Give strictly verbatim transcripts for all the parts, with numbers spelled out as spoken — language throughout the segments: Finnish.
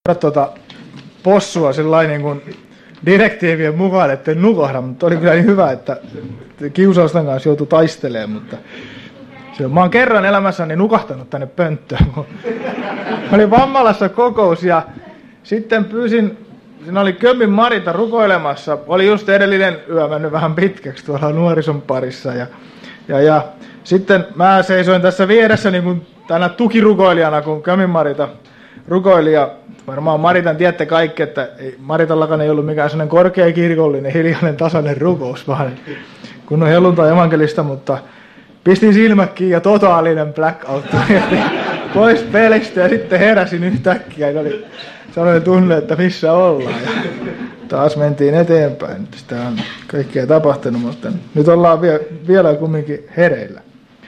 tuota possua sellainen niin kuin direktiivien mukaan, ettei nukahda, mutta oli kyllä niin hyvä, että kiusausten kanssa joutui taistelemaan, mutta se, mä oon kerran elämässäni nukahtanut tänne pönttöön, kun oli Vammalassa kokous ja sitten pyysin, siinä oli Kömmin Marita rukoilemassa, oli just edellinen yö mennyt vähän pitkäksi tuolla nuorison parissa ja, ja, ja sitten mä seisoin tässä vieressä niin kuin tänä tukirukoilijana, kun Kömmin Marita rukoili ja varmaan Maritan tiedätte kaikki, että ei, Maritallakaan ei ollut mikään sellainen korkeakirkollinen, hiljainen, tasainen rukous, vaan kun on helluntai evankelista, mutta pistin silmät kiinni ja totaalinen blackout pois pelistä ja sitten heräsin yhtäkkiä ja oli sellainen tunne, että missä ollaan ja taas mentiin eteenpäin. Sitä on kaikkea tapahtunut, mutta nyt ollaan vie, vielä kumminkin hereillä.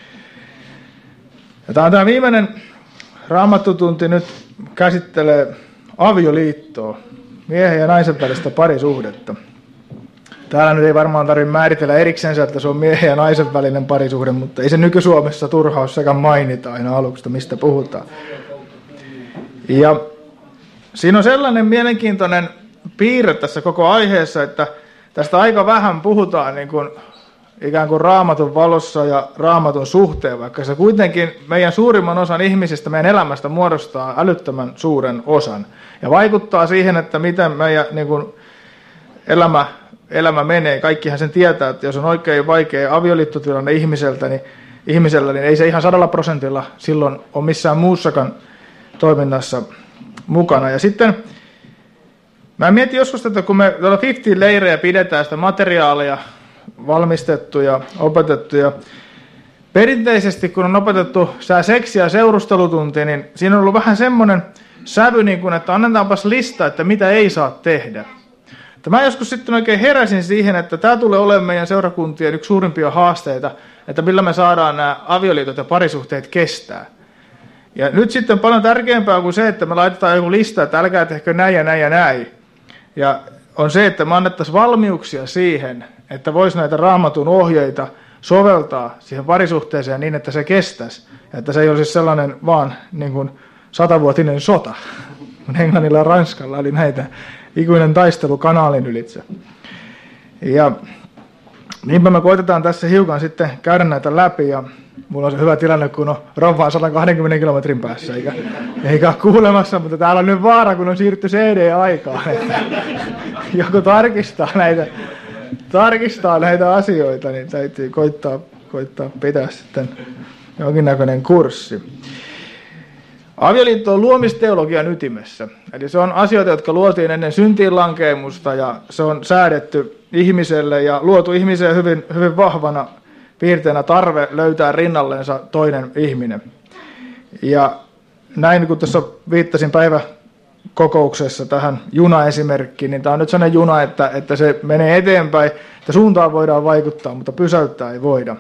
Ja tämä on tämä viimeinen Raamattutunti nyt käsittelee avioliittoa, miehen ja naisen välistä parisuhdetta. Täällä nyt ei varmaan tarvitse määritellä eriksensä, että se on miehen ja naisen välinen parisuhde, mutta ei se nyky-Suomessa turhaus sekä mainita aina aluksi, mistä puhutaan. Ja siinä on sellainen mielenkiintoinen piirre tässä koko aiheessa, että tästä aika vähän puhutaan niin kuin ikään kuin Raamatun valossa ja Raamatun suhteen, vaikka se kuitenkin meidän suurimman osan ihmisistä meidän elämästä muodostaa älyttömän suuren osan. Ja vaikuttaa siihen, että miten meidän niin kuin elämä, elämä menee. Kaikkihan sen tietää, että jos on oikein vaikea avioliittotilanne ihmiseltä, niin, ihmisellä, niin ei se ihan sadalla prosentilla silloin ole missään muussakaan toiminnassa mukana. Ja sitten mä mietin joskus, että kun me tuolla viisikymmentä-leirejä pidetään sitä materiaalia, valmistettu ja opetettu. Ja perinteisesti, kun on opetettu seksi- ja seurustelutunti, niin siinä on ollut vähän semmoinen sävy, niin kuin, että annetaanpas lista, että mitä ei saa tehdä. Että mä joskus sitten oikein heräsin siihen, että tämä tulee olemaan meidän seurakuntien yksi suurimpia haasteita, että millä me saadaan nämä avioliitot ja parisuhteet kestää. Ja nyt sitten paljon tärkeämpää kuin se, että me laitetaan joku lista, että älkää tehkö näin ja näin ja näin. Ja on se, että me annettaisiin valmiuksia siihen, että voisi näitä Raamatun ohjeita soveltaa siihen parisuhteeseen niin, että se kestäisi. Ja että se ei olisi sellainen vaan niin kuin satavuotinen sota, kun Englannilla ja Ranskalla oli näitä ikuinen taistelu kanaalin ylitse. Ja niinpä me koitetaan tässä hiukan sitten käydä näitä läpi. Ja mulla on se hyvä tilanne, kun on rovaa sata kaksikymmentä kilometrin päässä, eikä, eikä ole kuulemassa, mutta täällä on nyt vaara, kun on siirrytty C D-aikaan, että joku tarkistaa näitä, tarkistaa näitä asioita, niin täytyy koittaa, koittaa pitää sitten jonkinnäköinen kurssi. Avioliitto on luomisteologian ytimessä, eli se on asioita, jotka luotiin ennen syntiinlankeemusta ja se on säädetty ihmiselle ja luotu ihmiseen hyvin, hyvin vahvana piirteenä tarve löytää rinnallensa toinen ihminen. Ja näin kun tuossa viittasin päiväkokouksessa tähän juna-esimerkkiin, niin tämä on nyt sellainen juna, että, että se menee eteenpäin, että suuntaan voidaan vaikuttaa, mutta pysäyttää ei voida.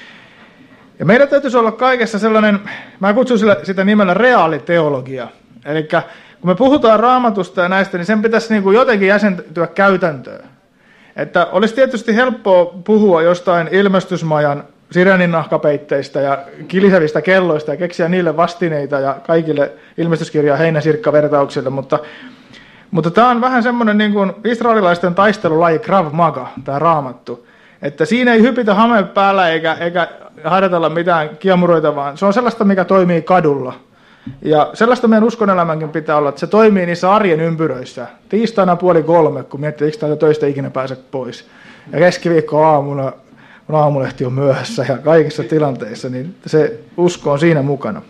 Ja meidän täytyisi olla kaikessa sellainen, mä kutsun sitä nimellä reaaliteologia. Eli kun me puhutaan Raamatusta ja näistä, niin sen pitäisi niin kuin jotenkin jäsentyä käytäntöön. Että olisi tietysti helppoa puhua jostain ilmestysmajan sireninahkapeitteistä ja kilisevistä kelloista ja keksiä niille vastineita ja kaikille ilmestyskirjan heinäsirkkavertauksille, mutta, mutta tämä on vähän semmoinen niin kuin israelilaisten taistelulaji Krav Maga, tämä Raamattu. Että siinä ei hypitä hame päällä eikä, eikä harjoitella mitään kiemuroita, vaan se on sellaista, mikä toimii kadulla. Ja sellaista meidän uskonelämänkin pitää olla, että se toimii niissä arjen ympyröissä. Tiistaina puoli kolme, kun miettii, eikö täältä töistä ikinä pääse pois. Ja keskiviikko aamuna, kun aamulehti on myöhässä ja kaikissa tilanteissa, niin se usko on siinä mukana.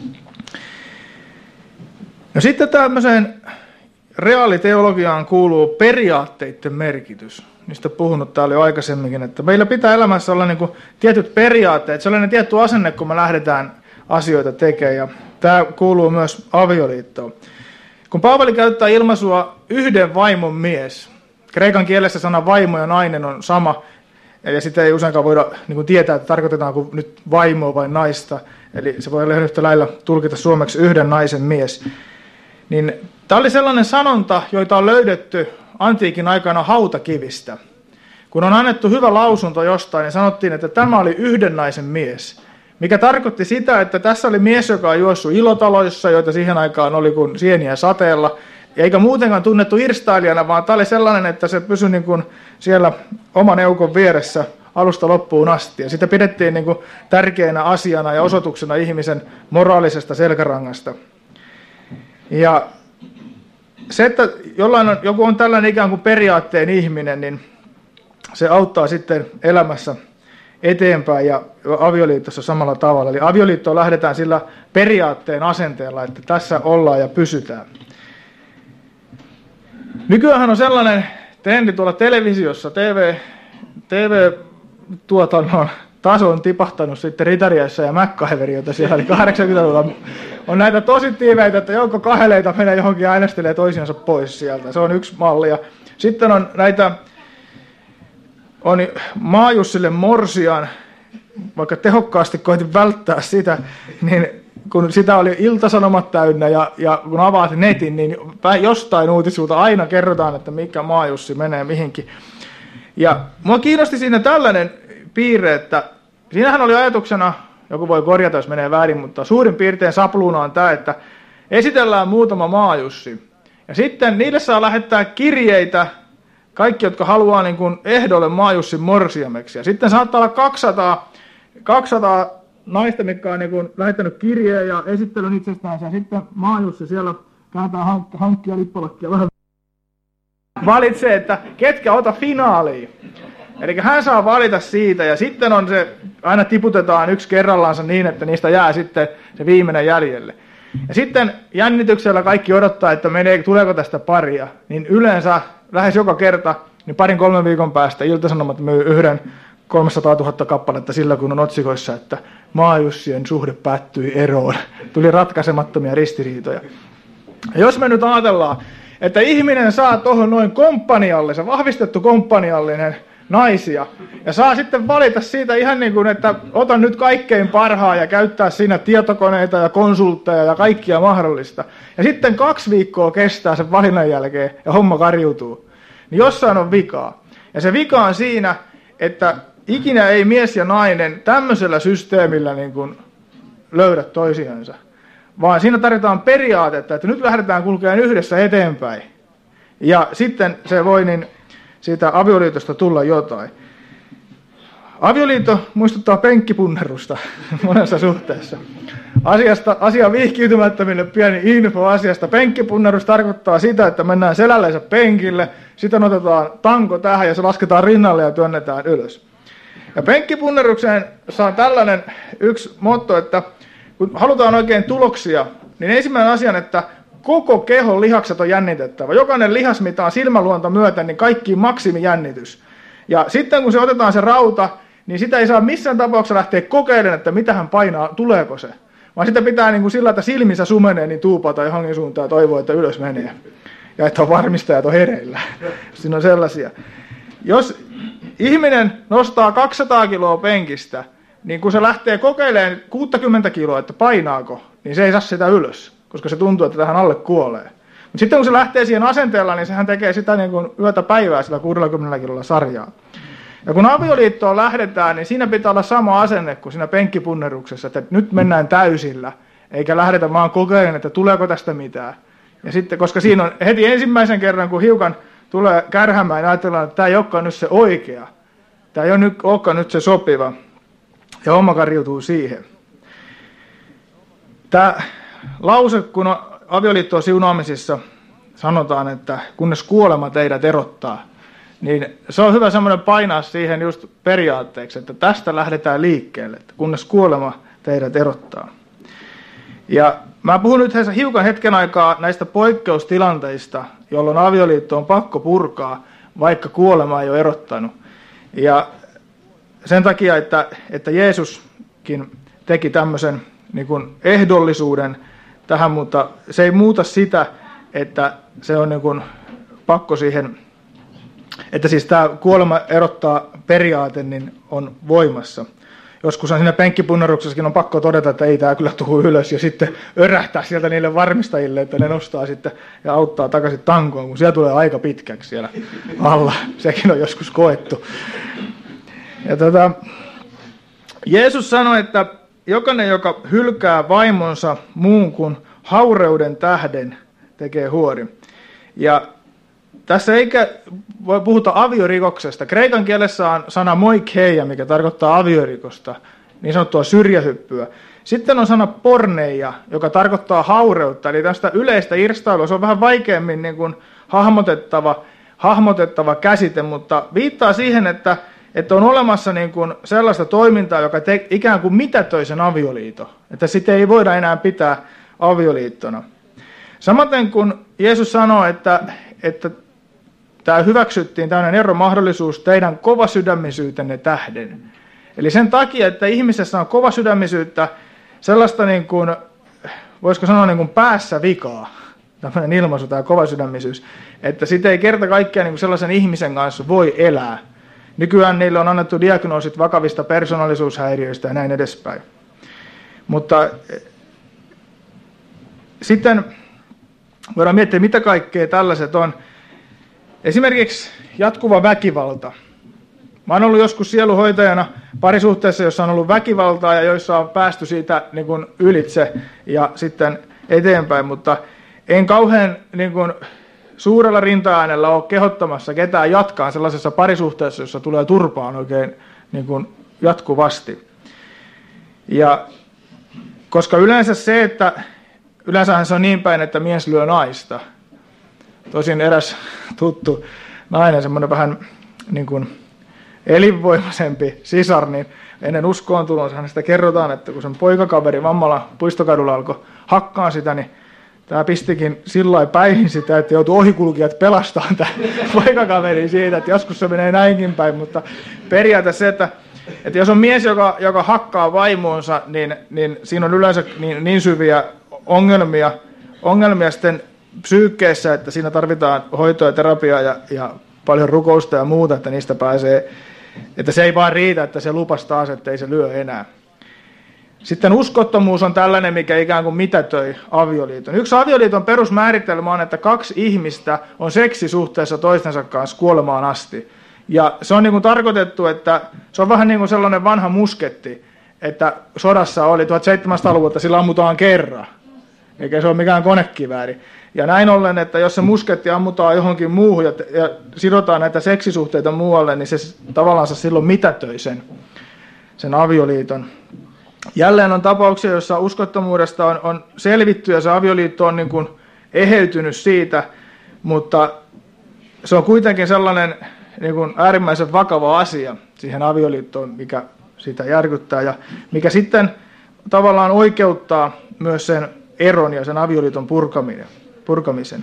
No sitten tämmöiseen reaaliteologiaan kuuluu periaatteiden merkitys. Niistä puhunut täällä jo aikaisemminkin, että meillä pitää elämässä olla niin kuin tietyt periaatteet, sellainen tietty asenne, kun me lähdetään asioita tekemään. Ja tämä kuuluu myös avioliittoon. Kun Paavali käyttää ilmaisua yhden vaimon mies, kreikan kielessä sana vaimo ja nainen on sama, ja sitä ei useinkaan voida niin kuin tietää, että tarkoitetaanko nyt vaimoa vai naista, eli se voi olla yhtä lailla tulkita suomeksi yhden naisen mies. Niin tämä oli sellainen sanonta, joita on löydetty antiikin aikana hautakivistä. Kun on annettu hyvä lausunto jostain, niin sanottiin, että tämä oli yhden naisen mies. mikä tarkoitti sitä, että tässä oli mies, joka on juossut ilotaloissa, joita siihen aikaan oli kuin sieniä sateella, eikä muutenkaan tunnettu irstailijana, vaan tämä oli sellainen, että se pysyi niin kuin siellä oman eukon vieressä alusta loppuun asti. Ja sitä pidettiin niin kuin tärkeänä asiana ja osoituksena ihmisen moraalisesta selkärangasta. Ja se, että jollain on, joku on tällainen ikään kuin periaatteen ihminen, niin se auttaa sitten elämässä eteenpäin ja avioliitossa samalla tavalla. Eli avioliittoon lähdetään sillä periaatteen asenteella, että tässä ollaan ja pysytään. Nykyään on sellainen trendi tuolla televisiossa, T V, T V-tuotannon taso on tipahtanut sitten Ritariassa ja MacGyver, jota siellä oli kahdeksankymmentäluvulla. On näitä tosi tiiveitä, että joukko kaheleita menee johonkin ja äänestelee toisiansa pois sieltä. Se on yksi malli. Ja sitten on näitä, on Maajussille morsian, vaikka tehokkaasti koitin välttää sitä, niin kun sitä oli Ilta-Sanomat täynnä ja, ja kun avaat netin, niin jostain uutisulta aina kerrotaan, että mikä Maajussi menee mihinkin. Ja mua kiinnosti siinä tällainen piirre, että siinähän oli ajatuksena, joku voi korjata, jos menee väärin, mutta suurin piirtein sapluuna on tämä, että esitellään muutama Maajussi. Ja sitten niille saa lähettää kirjeitä, kaikki, jotka haluaa niin kuin ehdolle Maajussin morsiameksi. Ja sitten saattaa olla kaksisataa, kaksisataa naista, mitkä on niin kuin lähettänyt kirjeen ja esittelyn itsestään. Ja sitten Maajussi siellä kääntää hank- hankkia lippalakkia vähän. Valitsee, että ketkä ota finaaliin. Eli hän saa valita siitä ja sitten on se, aina tiputetaan yksi kerrallaansa niin, että niistä jää sitten se viimeinen jäljelle. Ja sitten jännityksellä kaikki odottaa, että menee, tuleeko tästä paria. Niin yleensä lähes joka kerta, niin parin kolmen viikon päästä Ilta-Sanomat myy yhden kolmesataatuhatta kappaletta sillä, kun on otsikoissa, että Maajussien suhde päättyi eroon. Tuli ratkaisemattomia ristiriitoja. Ja jos me nyt ajatellaan, että ihminen saa tuohon noin komppaniallisen, vahvistettu komppaniallinen naisia, ja saa sitten valita siitä ihan niin kuin, että otan nyt kaikkein parhaa ja käyttää siinä tietokoneita ja konsultteja ja kaikkia mahdollista. Ja sitten kaksi viikkoa kestää sen valinnan jälkeen ja homma karjuutuu. Niin jossain on vikaa. Ja se vika on siinä, että ikinä ei mies ja nainen tämmöisellä systeemillä niin kuin löydä toisiansa. Vaan siinä tarvitaan periaatetta, että nyt lähdetään kulkemaan yhdessä eteenpäin. Ja sitten se voi niin siitä avioliitosta tulla jotain. Avioliitto muistuttaa penkkipunnerusta monessa suhteessa. Asiasta, asia vihkiytymättömille pieni info asiasta. Penkkipunnerus tarkoittaa sitä, että mennään selälleensä penkille, sitten otetaan tanko tähän ja se lasketaan rinnalle ja työnnetään ylös. Ja penkkipunnerukseen saa tällainen yksi motto, että kun halutaan oikein tuloksia, niin ensimmäinen asia, että koko kehon lihakset on jännitettävä. Jokainen lihas, mitä on silmäluonta myöten, niin kaikki maksimijännitys. Ja sitten kun se otetaan se rauta, niin sitä ei saa missään tapauksessa lähteä kokeilemaan, että mitä hän painaa, tuleeko se. Vaan sitä pitää niin kuin sillä, että silmissä sumenee, niin tuupata johonkin suuntaan ja toivoa, että ylös menee. Ja että on varmistajat on hereillä. Siinä on sellaisia. Jos ihminen nostaa kaksisataa kiloa penkistä, niin kun se lähtee kokeilemaan kuusikymmentä kiloa, että painaako, niin se ei saa sitä ylös, koska se tuntuu, että tähän alle kuolee. Mutta sitten kun se lähtee siihen asenteella, niin sehän tekee sitä niin kuin yötä päivää sillä kuusikymmentä kilolla sarjaa. Ja kun avioliittoon lähdetään, niin siinä pitää olla sama asenne kuin siinä penkkipunneruksessa, että nyt mennään täysillä, eikä lähdetä vaan kokeilemaan, että tuleeko tästä mitään. Ja sitten, koska siinä on heti ensimmäisen kerran, kun hiukan tulee kärhämään, niin ajatellaan, että tämä ei olekaan nyt se oikea. Tämä ei olekaan nyt se sopiva. Ja homma karjutuu siihen. Tämä lause, kun avioliittoon siunaamisissa sanotaan, että kunnes kuolema teidät erottaa, niin se on hyvä semmoinen painaa siihen just periaatteeksi, että tästä lähdetään liikkeelle, että kunnes kuolema teidät erottaa. Ja mä puhun nyt hiukan hetken aikaa näistä poikkeustilanteista, jolloin avioliitto on pakko purkaa, vaikka kuolema ei ole erottanut. Ja sen takia, että, että Jeesuskin teki tämmöisen niin kuin ehdollisuuden tähän, mutta se ei muuta sitä, että se on niin kuin pakko siihen, että siis tämä kuolema erottaa periaate, niin on voimassa. Joskus siinä penkkipunneruksessakin on pakko todeta, että ei tämä kyllä tule ylös ja sitten örähtää sieltä niille varmistajille, että ne nostaa sitten ja auttaa takaisin tankoon, kun siellä tulee aika pitkäksi siellä alla. Sekin on joskus koettu. Ja tota, Jeesus sanoi, että jokainen, joka hylkää vaimonsa muun kuin haureuden tähden, tekee huori. Ja tässä eikä voi puhuta aviorikoksesta. Kreikan kielessä on sana moikeia, mikä tarkoittaa aviorikosta, niin sanottua syrjähyppyä. Sitten on sana porneia, joka tarkoittaa haureutta, eli tästä yleistä irstailua. Se on vähän vaikeammin niin kuin hahmotettava, hahmotettava käsite, mutta viittaa siihen, että, että on olemassa niin kuin sellaista toimintaa, joka te, ikään kuin mitätöi sen avioliiton. Että sitä ei voida enää pitää avioliittona. Samaten kun Jeesus sanoi, että, että tämä hyväksyttiin tämmöinen eromahdollisuus teidän kovasydämisyytenne tähden. Eli sen takia, että ihmisessä on kovasydämisyyttä, sellaista niin kuin, voisiko sanoa niin kuin päässä vikaa, tämmöinen ilmaisu, tämä kovasydämisyys, että sitä ei kerta kaikkiaan niin kuin sellaisen ihmisen kanssa voi elää. Nykyään niille on annettu diagnoosit vakavista persoonallisuushäiriöistä ja näin edespäin. Mutta sitten voidaan miettiä, mitä kaikkea tällaiset on. Esimerkiksi jatkuva väkivalta. Mä oon ollut joskus sieluhoitajana parisuhteessa, jossa on ollut väkivaltaa ja joissa on päästy siitä niin kuin ylitse ja sitten eteenpäin, mutta en kauhean niin kuin suurella rinta-äänellä ole kehottamassa ketään jatkaa sellaisessa parisuhteessa, jossa tulee turpaan oikein niin kuin jatkuvasti. Ja koska yleensä se, että yleensähän se on niin päin, että mies lyö naista. Tosin eräs tuttu nainen, semmoinen vähän niin kuin elinvoimaisempi sisar, niin ennen uskoon tulonsa hänestä kerrotaan, että kun sen poikakaveri vammalla puistokadulla alkoi hakkaan sitä, niin tämä pistikin sillä päihin sitä, että joutui ohikulkijat pelastamaan tämän poikakaverin siitä, että joskus se menee näinkin päin, mutta periaatteessa se, että, että jos on mies, joka, joka hakkaa vaimoonsa, niin, niin siinä on yleensä niin, niin syviä ongelmia, ongelmia sitten psyykkeessä, että siinä tarvitaan hoitoa ja terapiaa ja, ja paljon rukousta ja muuta, että niistä pääsee, että se ei vaan riitä, että se lupas taas, että ei se lyö enää. Sitten uskottomuus on tällainen, mikä ikään kuin mitätöi avioliiton. Yksi avioliiton perusmääritelmä on, että kaksi ihmistä on seksisuhteessa toistensa kanssa kuolemaan asti. Ja se on niin kuin tarkoitettu, että se on vähän niin kuin sellainen vanha musketti, että sodassa oli tuhatseitsemänsataaluvulta, sillä ammutaan kerran, eikä se ole mikään konekivääri. Ja näin ollen, että jos se musketti ammutaan johonkin muuhun ja, ja sidotaan näitä seksisuhteita muualle, niin se tavallaan silloin mitätöi sen, sen avioliiton. Jälleen on tapauksia, joissa uskottomuudesta on, on selvitty ja se avioliitto on niin kuin eheytynyt siitä, mutta se on kuitenkin sellainen niin kuin äärimmäisen vakava asia siihen avioliittoon, mikä sitä järkyttää ja mikä sitten tavallaan oikeuttaa myös sen eron ja sen avioliiton purkamisen.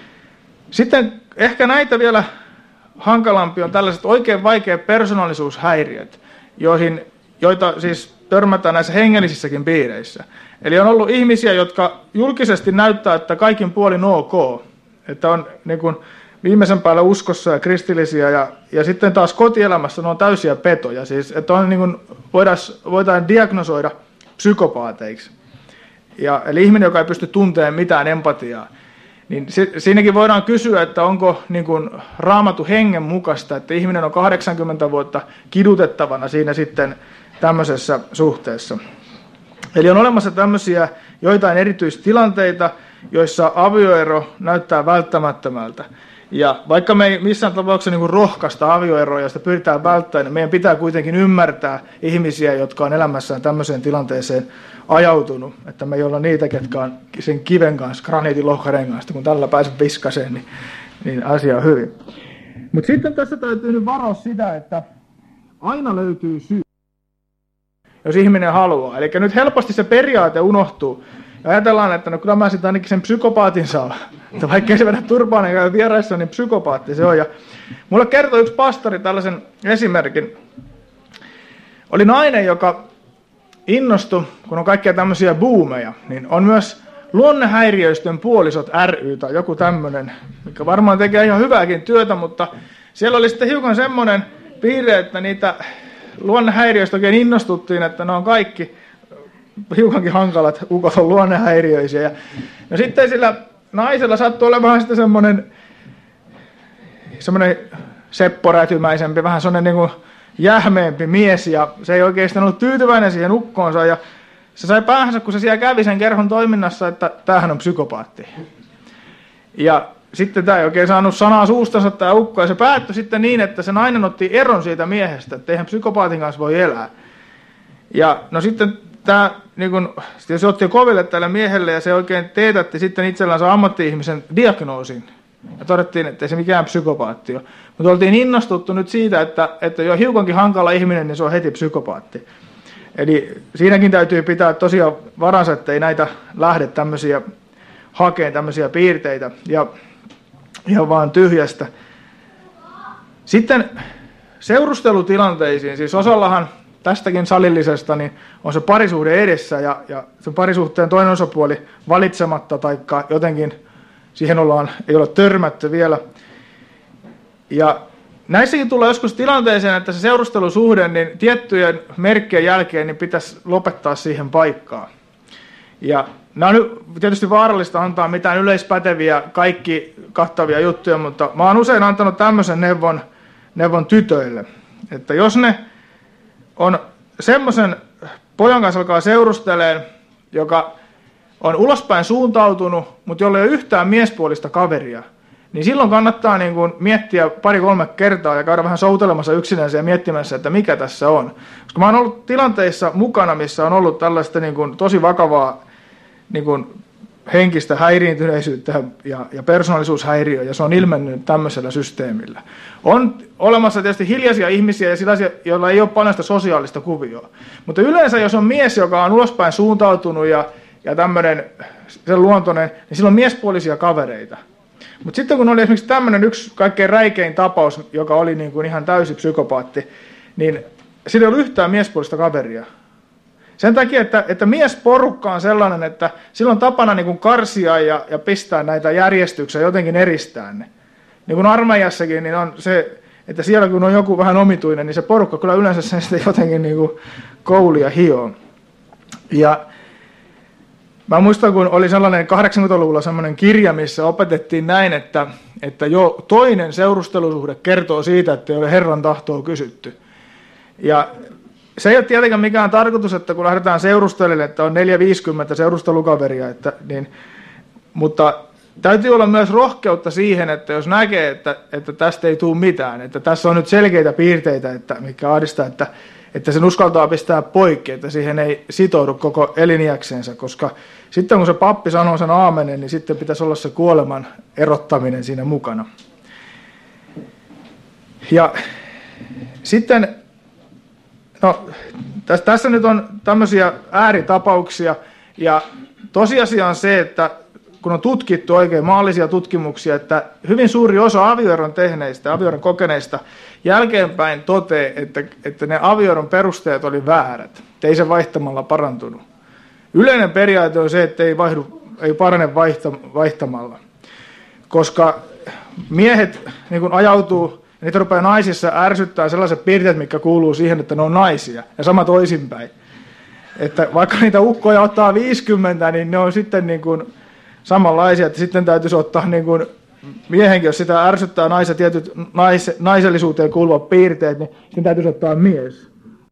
Sitten ehkä näitä vielä hankalampi on tällaiset oikein vaikeat persoonallisuushäiriöt, joihin, joita siis törmätään näissä hengellisissäkin piireissä. Eli on ollut ihmisiä, jotka julkisesti näyttää, että kaikin puolin ok, että on niin kuin viimeisen päälle uskossa ja kristillisiä, ja, ja sitten taas kotielämässä ne on täysiä petoja, siis että on niin kuin voidaan, voidaan diagnosoida psykopaateiksi. Ja, eli ihminen, joka ei pysty tuntemaan mitään empatiaa. Niin si, siinäkin voidaan kysyä, että onko niin kuin Raamatun hengen mukaista, että ihminen on kahdeksankymmentä vuotta kidutettavana siinä sitten tämmöisessä suhteessa. Eli on olemassa tämmöisiä joitain erityistilanteita, joissa avioero näyttää välttämättömältä. Ja vaikka me ei missään tapauksessa niin kuin rohkaista avioeroa, josta pyritään välttämään, niin meidän pitää kuitenkin ymmärtää ihmisiä, jotka on elämässään tämmöiseen tilanteeseen ajautunut. Että me ei olla niitä, ketkä on sen kiven kanssa, graniitilohkareen kanssa, kun tällä pääset viskaseen, niin, niin asia on hyvin. Mutta sitten tässä täytyy nyt varoa sitä, että aina löytyy syy, jos ihminen haluaa. Eli nyt helposti se periaate unohtuu. Ja ajatellaan, että no kyllä mä sitten ainakin sen psykopaatin saa. Että vaikka ei se vedä turpaan eikä käy vieraissa, niin psykopaatti se on. Ja mulle kertoi yksi pastori tällaisen esimerkin. Oli nainen, joka innostui, kun on kaikkia tämmöisiä buumeja, niin on myös luonnehäiriöisten puolisot ry tai joku tämmöinen, mikä varmaan tekee ihan hyvääkin työtä, mutta siellä oli sitten hiukan semmoinen piirre, että niitä luonnehäiriöistä oikein innostuttiin, että ne on kaikki hiukankin hankalat ukot on luonnehäiriöisiä. Ja no sitten sillä naisella sattui olemaan sitten semmoinen, semmoinen sepporätymäisempi, vähän semmoinen niin kuin jähmeempi mies, ja se ei oikeastaan ollut tyytyväinen siihen ukkoonsa, ja se sai päähänsä, kun se siellä kävi sen kerhon toiminnassa, että tämähän on psykopaatti. Ja sitten tämä ei oikein saanut sanaa suustansa tämä ukko, ja se päättyi sitten niin, että se nainen otti eron siitä miehestä, että eihän psykopaatin kanssa voi elää. Ja no sitten tämä, niin kun, se otti jo koville tälle miehelle, ja se oikein teetätti sitten itsellänsä ammatti-ihmisen diagnoosin. Ja todettiin, että ei se mikään psykopaatti ole. Mutta oltiin innostuttu nyt siitä, että, että jo hiukankin hankala ihminen, niin se on heti psykopaatti. Eli siinäkin täytyy pitää tosiaan varansa, että ei näitä lähde tämmöisiä hakeen tämmöisiä piirteitä ja ihan vaan tyhjästä. Sitten seurustelutilanteisiin, siis osallahan tästäkin salillisesta niin on se parisuhde edessä ja, ja sen parisuhteen toinen osapuoli valitsematta tai jotenkin siihen ollaan, ei ole törmätty vielä. Ja näissäkin tulee joskus tilanteeseen, että se seurustelusuhde niin tiettyjen merkkien jälkeen niin pitäisi lopettaa siihen paikkaan. Ja nämä on nyt tietysti vaarallista antaa mitään yleispäteviä, kaikki kattavia juttuja, mutta mä oon usein antanut tämmöisen neuvon, neuvon tytöille, että jos ne on semmoisen pojan kanssa alkaa seurusteleen, joka on ulospäin suuntautunut, mutta jolla ei ole yhtään miespuolista kaveria, niin silloin kannattaa niin kuin miettiä pari-kolme kertaa ja käydä vähän soutelemassa yksinänsä ja miettimässä, että mikä tässä on. Koska mä oon ollut tilanteissa mukana, missä on ollut tällaista niin kuin tosi vakavaa niin kuin henkistä häiriintyneisyyttä ja, ja persoonallisuushäiriö, ja se on ilmennyt tämmöisellä systeemillä. On olemassa tietysti hiljaisia ihmisiä ja sellaisia, joilla ei ole paljon sitä sosiaalista kuvioa. Mutta yleensä, jos on mies, joka on ulospäin suuntautunut ja, ja tämmöinen sen luontoinen, niin sillä on miespuolisia kavereita. Mutta sitten kun oli esimerkiksi tämmöinen yksi kaikkein räikein tapaus, joka oli niin kuin ihan täysi psykopaatti, niin sillä ei ollut yhtään miespuolista kaveria. Sen takia, että, että miesporukka on sellainen, että sillä on tapana niin kuin karsia ja, ja pistää näitä järjestyksiä, jotenkin eristää ne. Niin kuin armeijassakin, niin on se, että siellä kun on joku vähän omituinen, niin se porukka kyllä yleensä sen sitten jotenkin niin kuin koulia hioo. Ja mä muistan, kun oli sellainen kahdeksankymmentäluvulla sellainen kirja, missä opetettiin näin, että, että jo toinen seurustelusuhde kertoo siitä, että ei ole Herran tahtoa kysytty. Ja se ei ole tietenkään mikään tarkoitus, että kun lähdetään seurustelemaan, että on neljä viisikymmentä seurustelukaveria, että, niin, mutta täytyy olla myös rohkeutta siihen, että jos näkee, että, että tästä ei tule mitään, että tässä on nyt selkeitä piirteitä, että, mikä ahdistaa, että, että sen uskaltaa pistää poikki, että siihen ei sitoudu koko eliniäksensä, koska sitten kun se pappi sanoo sen aamenen, niin sitten pitäisi olla se kuoleman erottaminen siinä mukana. Ja sitten no, tässä, tässä nyt on tämmöisiä ääritapauksia, ja tosiasia on se, että kun on tutkittu oikein maallisia tutkimuksia, että hyvin suuri osa avioeron tehneistä, avioeron kokeneista jälkeenpäin toteaa, että, että ne avioeron perusteet oli väärät, ei se vaihtamalla parantunut. Yleinen periaate on se, että ei, vaihdu, ei parane vaihta, vaihtamalla, koska miehet niin kun ajautuu, niitä rupeaa naisissa ärsyttää sellaiset piirteet, mitkä kuuluu siihen, että ne on naisia, ja sama toisinpäin. Että vaikka niitä ukkoja ottaa viisikymmentä, niin ne on sitten niin kuin samanlaisia, että sitten täytyisi ottaa niin kuin miehenkin, jos sitä ärsyttää nais- tietyt nais- naisellisuuteen kuuluvat piirteet, niin sitten täytyisi ottaa mies.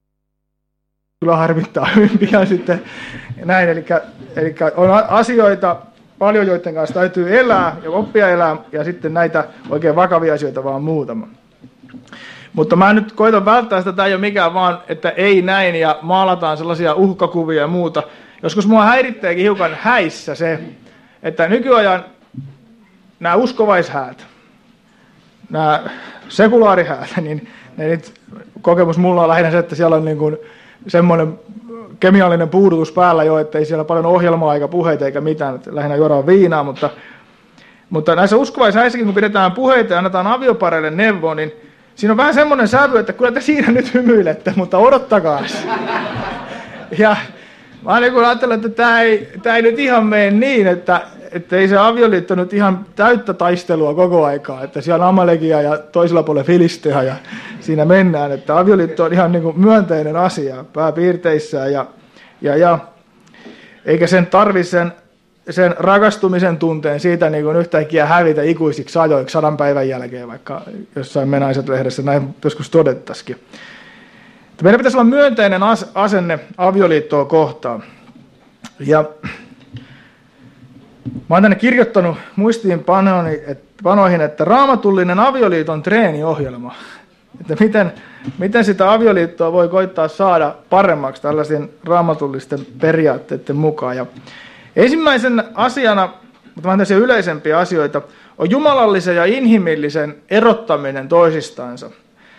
Kyllä harmittaa hyvin pian sitten näin, eli, eli on asioita paljon, joiden kanssa täytyy elää ja oppia elää, ja sitten näitä oikein vakavia asioita vaan muutama. Mutta mä nyt koitan välttää sitä, tämä ei ole mikään vaan, että ei näin, ja maalataan sellaisia uhkakuvia ja muuta. Joskus mua häiritteekin hiukan häissä se, että nykyajan nämä uskovaishäät, nämä sekulaarihäät, niin ne nyt, kokemus mulla on lähinnä se, että siellä on niin kuin semmoinen kemiallinen puudutus päällä jo, että ei siellä paljon ohjelmaa eikä puheita eikä mitään, että lähinnä juodaan viinaa, mutta, mutta näissä uskovaishäissäkin, kun pidetään puheita ja annetaan aviopareille neuvoa, niin siinä on vähän semmoinen sävy, että kyllä te siinä nyt hymyilette, mutta odottakaa. Ja mä niin ajattelen, että tämä ei, tämä ei nyt ihan mene niin, että, että ei se avioliitto nyt ihan täyttä taistelua koko aikaa, että siellä on Amalekia ja toisella puolella Filistea ja siinä mennään, että avioliitto on ihan niin kuin myönteinen asia pääpiirteissään ja, ja, ja eikä sen tarvitse sen, sen rakastumisen tunteen siitä niin kuin yhtäkkiä hävitä ikuisiksi ajoiksi sadan päivän jälkeen, vaikka jossain Me Naiset-lehdessä näin joskus todettaisikin. Meidän pitäisi olla myönteinen asenne avioliittoa kohtaan. Ja mä oon tänne kirjoittanut muistiinpanoihin, että raamatullinen avioliiton treeniohjelma. Että miten, miten sitä avioliittoa voi koittaa saada paremmaksi tällaisten raamatullisten periaatteiden mukaan. Ja ensimmäisen asiana, mutta vähän tällaisia yleisempiä asioita, on jumalallisen ja inhimillisen erottaminen toisistansa.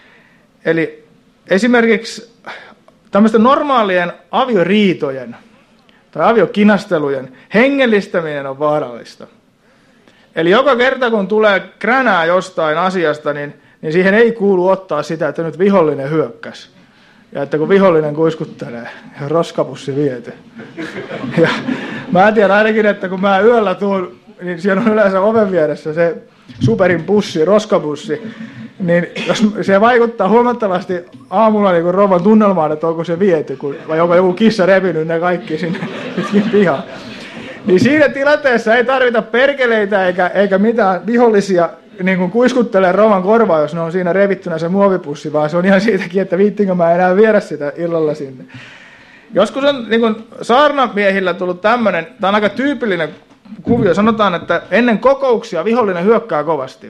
Eli esimerkiksi tämmöisten normaalien avioriitojen tai aviokinastelujen hengellistäminen on vaarallista. Eli joka kerta kun tulee kränää jostain asiasta, niin, niin siihen ei kuulu ottaa sitä, että nyt vihollinen hyökkäsi. Ja että kun vihollinen kuiskuttelee, roskapussi viety. Ja mä tiedän ainakin, että kun mä yöllä tuun, niin siellä on yleensä oven vieressä se superin pussi, roskapussi. Niin jos se vaikuttaa huomattavasti aamulla niin rouvan tunnelmaan, että onko se viety, kun, vai onko joku kissa repinyt ne kaikki sinne pitkin pihaan. Niin siinä tilanteessa ei tarvita perkeleitä eikä, eikä mitään vihollisia niin kuin kuiskuttelee rouvan korvaa, jos ne on siinä revittynä se muovipussi, vaan se on ihan siitäkin, että viittinkö mä enää viedä sitä illalla sinne. Joskus on niin kuin saarnamiehillä tullut tämmöinen, tämä on aika tyypillinen kuvio, sanotaan, että ennen kokouksia vihollinen hyökkää kovasti.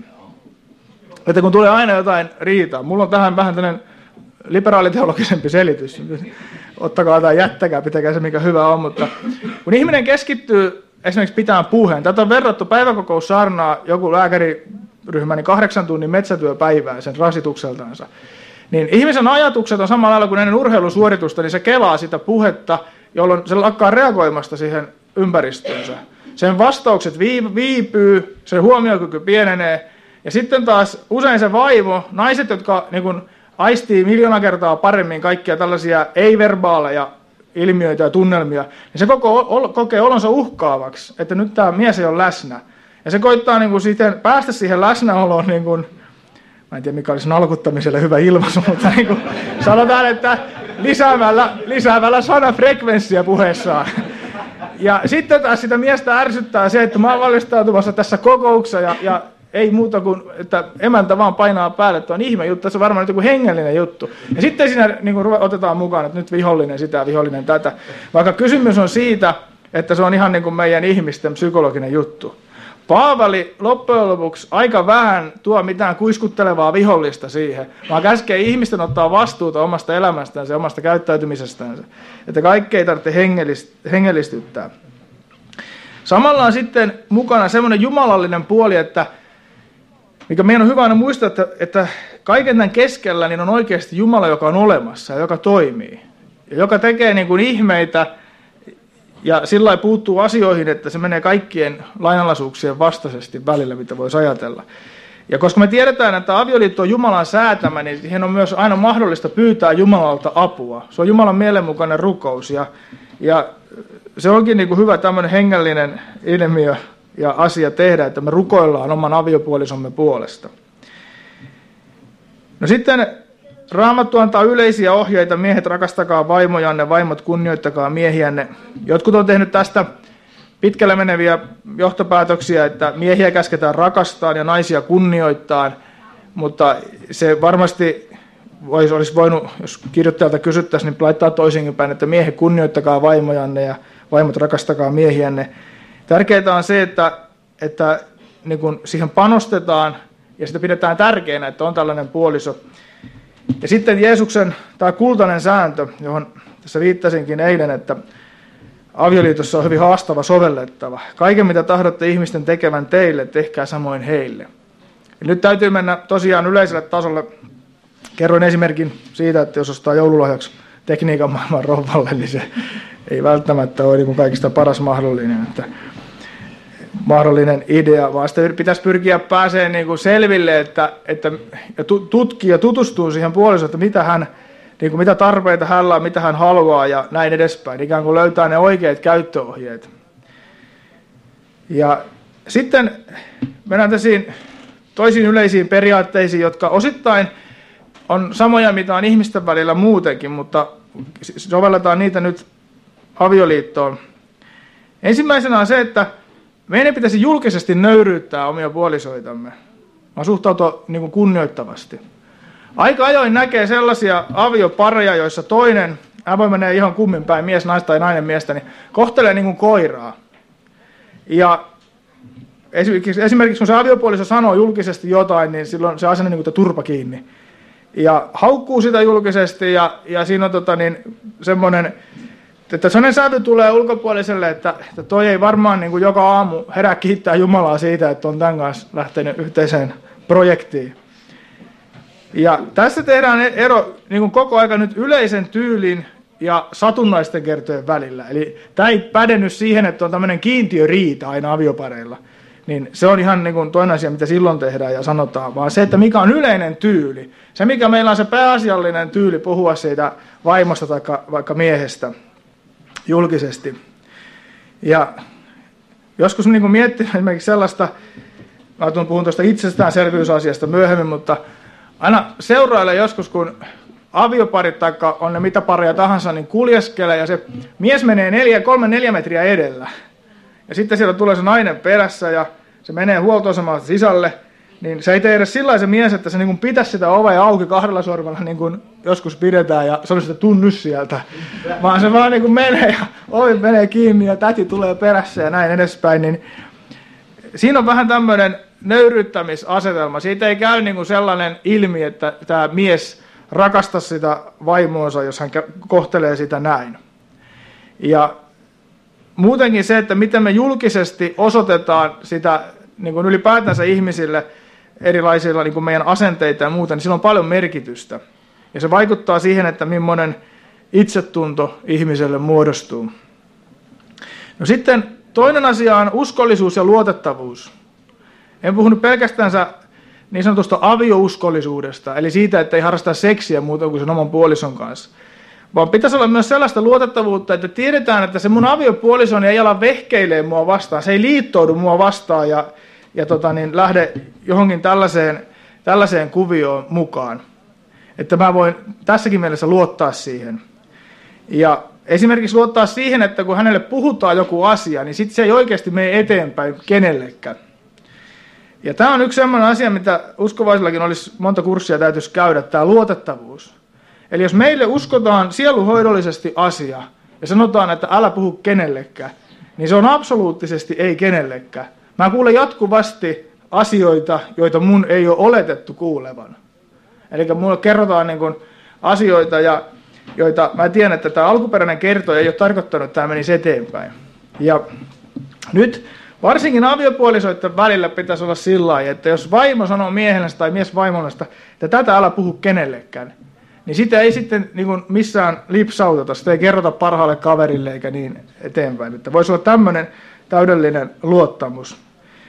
Että kun tulee aina jotain riitaa, mulla on tähän vähän tämmöinen liberaaliteologisempi selitys, ottakaa tai jättäkää, pitäkää se mikä hyvä on, mutta kun ihminen keskittyy esimerkiksi pitämään puheen, tätä on verrattu päiväkokoussaarnaa joku lääkäriryhmä, niin kahdeksan tunnin metsätyöpäivää sen rasitukseltaansa, niin ihmisen ajatukset on samalla lailla kuin ennen urheilusuoritusta, niin se kelaa sitä puhetta, jolloin se lakkaa reagoimasta siihen ympäristöönsä. Sen vastaukset viipyy, sen huomiokyky pienenee, ja sitten taas usein se vaimo, naiset, jotka niin kun aistii miljoona kertaa paremmin kaikkia tällaisia ei-verbaaleja ilmiöitä ja tunnelmia, niin se koko, ol, kokee olonsa uhkaavaksi, että nyt tämä mies ei ole läsnä. Ja se koittaa niin kun sitten päästä siihen läsnäoloon, niin kun, mä en tiedä mikä olisi nalkuttamiselle hyvä ilmaisu, mutta niin kun sanotaan, että lisäämällä, lisäämällä sanafrekvenssiä puheessaan. Ja sitten taas sitä miestä ärsyttää se, että mä oon valmistautumassa tässä kokouksessa ja, ja ei muuta kuin, että emäntä vaan painaa päälle, että on ihme juttu, se on varmaan nyt joku hengellinen juttu. Ja sitten siinä niin kuin otetaan mukaan, että nyt vihollinen sitä, vihollinen tätä. Vaikka kysymys on siitä, että se on ihan niin kuin meidän ihmisten psykologinen juttu. Paavali loppujen lopuksi aika vähän tuo mitään kuiskuttelevaa vihollista siihen, vaan käskee ihmisten ottaa vastuuta omasta elämästään ja omasta käyttäytymisestään. Että kaikki ei tarvitse hengellistyttää. Samalla on sitten mukana semmoinen jumalallinen puoli, että mikä meidän on hyvä aina muistaa, että, että kaiken tämän keskellä niin on oikeasti Jumala, joka on olemassa ja joka toimii. Ja joka tekee niin kuin ihmeitä ja sillä lailla puuttuu asioihin, että se menee kaikkien lainalaisuuksien vastaisesti välillä, mitä voisi ajatella. Ja koska me tiedetään, että avioliitto on Jumalan säätämä, niin siihen on myös aina mahdollista pyytää Jumalalta apua. Se on Jumalan mielenmukainen rukous ja, ja se onkin niin kuin hyvä tämmöinen hengellinen ilmiö ja asia tehdä, että me rukoillaan oman aviopuolisomme puolesta. No sitten Raamattu antaa yleisiä ohjeita, miehet rakastakaa vaimojanne, vaimot kunnioittakaa miehiänne. Jotkut on tehnyt tästä pitkälle meneviä johtopäätöksiä, että miehiä käsketään rakastaa ja naisia kunnioittaa, mutta se varmasti olisi, olisi voinut, jos kirjoittajalta kysyttäisiin, niin laittaa toisinkin päin, että miehet kunnioittakaa vaimojanne ja vaimot rakastakaa miehiänne. Tärkeää on se, että, että niin kun siihen panostetaan ja sitä pidetään tärkeänä, että on tällainen puoliso. Ja sitten Jeesuksen tämä kultainen sääntö, johon tässä viittasinkin eilen, että avioliitossa on hyvin haastava sovellettava. Kaiken mitä tahdotte ihmisten tekevän teille, tehkää samoin heille. Ja nyt täytyy mennä tosiaan yleiselle tasolle. Kerroin esimerkin siitä, että jos ostaa joululahjaksi tekniikan maailman rouvalle, niin se ei välttämättä ole niin kaikista paras mahdollinen, että mahdollinen idea, vaan sitä pitäisi pyrkiä pääsemään niin kuin selville, että, että ja tutkii ja tutustuu siihen puolisoon, että mitä, hän, niin kuin mitä tarpeita hänellä on, mitä hän haluaa ja näin edespäin. Ikään kuin löytää ne oikeat käyttöohjeet. Ja sitten mennään täsiin toisiin yleisiin periaatteisiin, jotka osittain on samoja, mitä on ihmisten välillä muutenkin, mutta sovelletaan niitä nyt avioliittoon. Ensimmäisenä on se, että meidän pitäisi julkisesti nöyryyttää omia puolisoitamme, vaan suhtautua niin kuin kunnioittavasti. Aika ajoin näkee sellaisia aviopareja, joissa toinen hän voi mennä ihan kummin päin, mies, naista tai nainen miestä, niin kohtelee niin kuin koiraa. Ja esimerkiksi, esimerkiksi kun se aviopuoliso sanoo julkisesti jotain, niin silloin se asenne niin kuin turpa kiinni. Ja haukkuu sitä julkisesti, ja, ja siinä on tota, niin, semmoinen, että sellainen sävy tulee ulkopuoliselle, että, että toi ei varmaan niin kuin joka aamu herää kiittää Jumalaa siitä, että on tämän kanssa lähtenyt yhteiseen projektiin. Ja tässä tehdään ero niin kuin koko aika nyt yleisen tyylin ja satunnaisten kertojen välillä. Eli tämä ei pädennyt siihen, että on tämmöinen kiintiöriita aina aviopareilla. Niin se on ihan niin kuin toinen asia, mitä silloin tehdään ja sanotaan, vaan se, että mikä on yleinen tyyli. Se, mikä meillä on se pääasiallinen tyyli puhua siitä vaimosta tai vaikka miehestä julkisesti. Ja joskus niin kuin miettii esimerkiksi sellaista, mä puhun tuosta itsestäänselvyysasiasta myöhemmin, mutta aina seurailee joskus, kun avioparit tai on ne mitä pareja tahansa, niin kuljeskelee ja se mies menee neljä, kolme, neljä metriä edellä. Ja sitten siellä tulee se nainen perässä ja se menee huoltoasemaan sisälle, niin se ei tee edes sillä se mies, että se niin kuin pitäisi sitä ovea auki kahdella sormella, niin kuin joskus pidetään ja sanoisi, että tunnu sieltä. Vaan se vaan niin kuin menee ja ovi menee kiinni ja täti tulee perässä ja näin edespäin. Niin siinä on vähän tämmöinen nöyryyttämisasetelma. Siitä ei käy niin kuin sellainen ilmi, että tämä mies rakastaisi sitä vaimoonsa, jos hän kohtelee sitä näin. Ja muutenkin se, että miten me julkisesti osoitetaan sitä niin kuin ylipäätänsä ihmisille erilaisilla niin kuin meidän asenteita ja muuta, niin sillä on paljon merkitystä. Ja se vaikuttaa siihen, että millainen itsetunto ihmiselle muodostuu. No sitten toinen asia on uskollisuus ja luotettavuus. En puhunut pelkästään niin sanotusta aviouskollisuudesta, eli siitä, että ei harrasta seksiä muuta kuin sen oman puolison kanssa. Vaan pitäisi olla myös sellaista luotettavuutta, että tiedetään, että se mun aviopuolisoni ei ala vehkeilee mua vastaan, se ei liittoudu mua vastaan ja, ja tota, niin lähde johonkin tällaiseen, tällaiseen kuvioon mukaan. Että mä voin tässäkin mielessä luottaa siihen. Ja esimerkiksi luottaa siihen, että kun hänelle puhutaan joku asia, niin sitten se ei oikeasti mene eteenpäin kenellekään. Ja tämä on yksi sellainen asia, mitä uskovaisillakin olisi monta kurssia täytyisi käydä, tämä luotettavuus. Eli jos meille uskotaan sieluhoidollisesti asia ja sanotaan, että älä puhu kenellekään, niin se on absoluuttisesti ei kenellekään. Mä kuulen jatkuvasti asioita, joita mun ei ole oletettu kuulevan. Eli mulle kerrotaan niin kuin asioita, ja, joita mä tiedän, että tämä alkuperäinen kertoja ei ole tarkoittanut, että tämä menisi eteenpäin. Ja nyt varsinkin aviopuolisoiden välillä pitäisi olla sillä lailla, että jos vaimo sanoo miehellensä tai mies vaimollesta, että tätä älä puhu kenellekään, niin sitä ei sitten niin kuin missään lipsauteta, sitä ei kerrota parhaalle kaverille eikä niin eteenpäin. Että voisi olla tämmöinen täydellinen luottamus.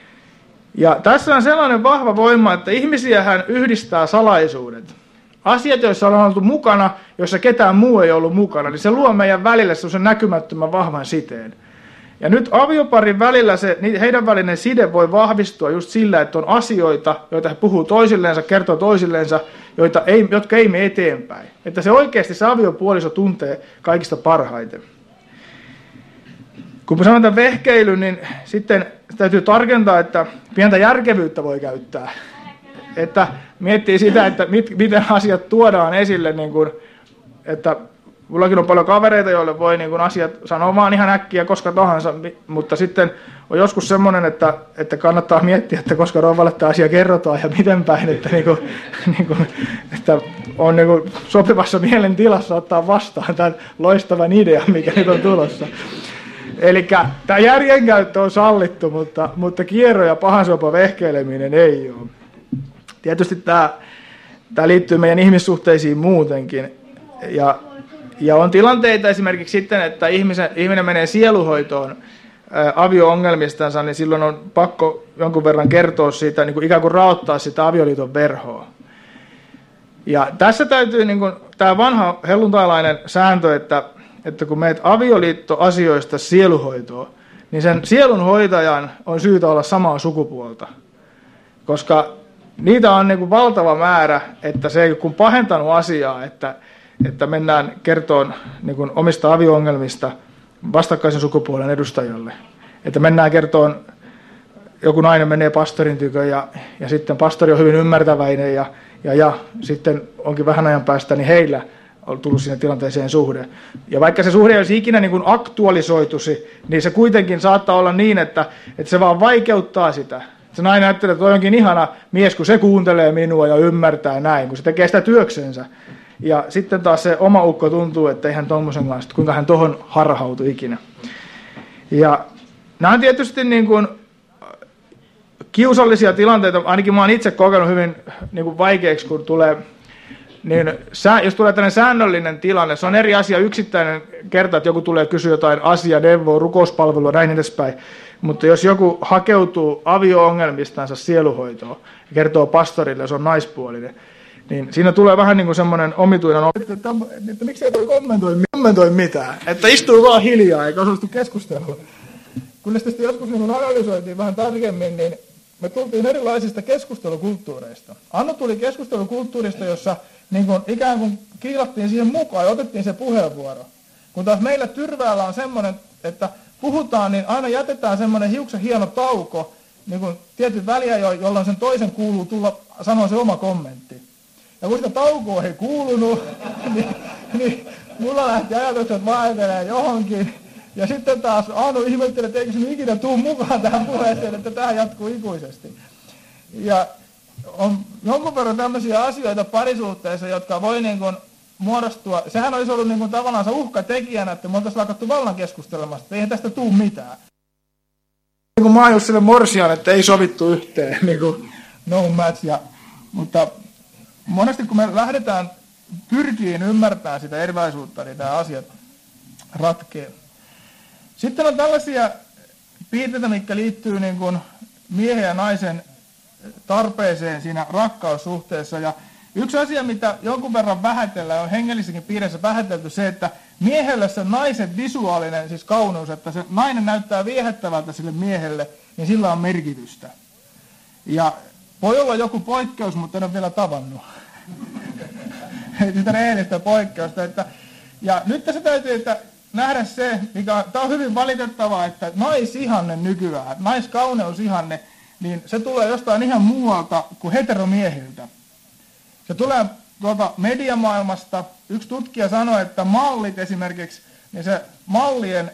Ja tässä on sellainen vahva voima, että ihmisiähän yhdistää salaisuudet. Asiat, joissa ollaan oltu mukana, joissa ketään muu ei ollut mukana, niin se luo meidän välille sellaisen näkymättömän vahvan siteen. Ja nyt avioparin välillä se, heidän välinen side voi vahvistua just sillä, että on asioita, joita he puhuu toisilleensa, kertoo toisilleensa, joita ei, jotka ei mene eteenpäin. Että se oikeasti se aviopuoliso tuntee kaikista parhaiten. Kun sanotaan tämän vehkeilyn, niin sitten täytyy tarkentaa, että pientä järkevyyttä voi käyttää. Että miettii sitä, että mit, miten asiat tuodaan esille, niin kuin, että mullakin on paljon kavereita, joille voi niin kuin asiat sanoa vaan ihan äkkiä koska tahansa, mutta sitten on joskus semmoinen, että, että kannattaa miettiä, että koska rouvalle tämä asia kerrotaan ja miten päin, että, niin kuin, niin kuin, että on niin kuin sopivassa mielentilassa ottaa vastaan tämän loistavan idean, mikä nyt on tulossa. Eli tämä järjenkäyttö on sallittu, mutta, mutta kierro ja pahansopa vehkeileminen ei ole. Tietysti tämä, tämä liittyy meidän ihmissuhteisiin muutenkin. Ja, ja on tilanteita esimerkiksi sitten, että ihmisen, ihminen menee sieluhoitoon ää, avio-ongelmistansa, niin silloin on pakko jonkun verran kertoa siitä, niin kuin ikään kuin raottaa sitä avioliiton verhoa. Ja tässä täytyy niin kuin, tämä vanha helluntailainen sääntö, että että kun meet avioliittoasioista sieluhoitoon, niin sen sielunhoitajan on syytä olla samaa sukupuolta. Koska niitä on niin kuin valtava määrä, että se ei kun pahentanut asiaa, että, että mennään kertoon niin kuin omista avio-ongelmista vastakkaisen sukupuolen edustajalle. Että mennään kertoon, joku nainen menee pastorin tykö ja, ja sitten pastori on hyvin ymmärtäväinen ja, ja, ja sitten onkin vähän ajan päästä, niin heillä on tullut siinä tilanteeseen suhde. Ja vaikka se suhde olisi ikinä niin kuin aktualisoitusi, niin se kuitenkin saattaa olla niin, että, että se vaan vaikeuttaa sitä. Se nainen ajattelee, että toi onkin ihana mies, kun se kuuntelee minua ja ymmärtää näin, kun se tekee sitä työksensä. Ja sitten taas se oma ukko tuntuu, että eihän tommosen kanssa, kuinka hän tohon harhautui ikinä. Ja nämä on tietysti niin kuin kiusallisia tilanteita, ainakin mä oon itse kokenut hyvin niin kuin vaikeaksi, kun tulee, niin jos tulee tällainen säännöllinen tilanne, se on eri asia yksittäinen kerta, että joku tulee kysyä jotain asiaa, neuvoa, rukouspalvelua, näin edespäin. Mutta jos joku hakeutuu avio-ongelmistansa sieluhoitoon ja kertoo pastorille, jos on naispuolinen, niin siinä tulee vähän niin kuin semmoinen omituinen, että, että, että miksi ei toi kommentoi, kommentoi mitään, että istuu vaan hiljaa eikä osallistu keskusteluun. Kun sitten joskus niin analysoitiin vähän tarkemmin, niin me tultiin erilaisista keskustelukulttuureista. Anno tuli keskustelukulttuurista, jossa niin kuin ikään kuin kiilattiin siihen mukaan ja otettiin se puheenvuoro. Kun taas meillä Tyrväällä on semmoinen, että puhutaan, niin aina jätetään semmoinen hiuksen hieno tauko, niin kuin tietyn väliä, jolloin sen toisen kuuluu tulla sanoa se oma kommentti. Ja kun sitä taukoa ei kuulunut, niin, niin mulla lähti ajatukset vaeltelee johonkin. Ja sitten taas Aanu ihmetteli, että eikö se ikinä tule mukaan tähän puheeseen, että tämä jatkuu ikuisesti. Ja on jonkun verran tämmöisiä asioita parisuhteessa, jotka voi niin kuin muodostua. Sehän olisi ollut niin kuin tavallaan se uhkatekijänä, että me oltaisiin lakattu vallan keskustelemasta, että eihän tästä tule mitään. Niin kuin mä oon just sille morsian, että ei sovittu yhteen, niin kuin no match. Ja, mutta monesti kun me lähdetään pyrkiin ymmärtämään sitä erilaisuutta, niin nämä asiat ratkeaa. Sitten on tällaisia piirteitä, mitkä liittyy niin kuin miehen ja naisen tarpeeseen siinä rakkaussuhteessa. Ja yksi asia, mitä jonkun verran vähätellään, on hengellissäkin piirissä vähätelty se, että miehelle se naisen visuaalinen, siis kauneus, että se nainen näyttää viehättävältä sille miehelle, niin sillä on merkitystä. Ja voi olla joku poikkeus, mutta en ole vielä tavannut. Ei sitä rehellistä poikkeusta. Että, ja nyt tässä täytyy että nähdä se, mikä tämä on hyvin valitettavaa, että naisihanne nykyään, naiskauneusihanne, niin se tulee jostain ihan muualta kuin heteromiehiltä. Se tulee tuolta mediamaailmasta. Yksi tutkija sanoi, että mallit esimerkiksi, niin se mallien,